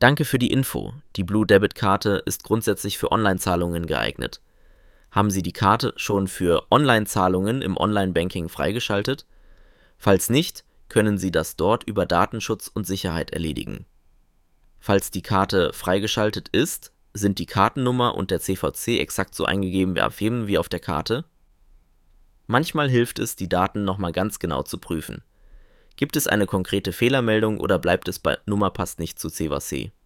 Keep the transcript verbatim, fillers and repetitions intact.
Danke für die Info. Die Blue Debit Karte ist grundsätzlich für Online-Zahlungen geeignet. Haben Sie die Karte schon für Online-Zahlungen im Online-Banking freigeschaltet? Falls nicht, können Sie das dort über Datenschutz und Sicherheit erledigen. Falls die Karte freigeschaltet ist, sind die Kartennummer und der C V C exakt so eingegeben wie auf der Karte? Manchmal hilft es, die Daten nochmal ganz genau zu prüfen. Gibt es eine konkrete Fehlermeldung oder bleibt es bei Nummer passt nicht zu C V C?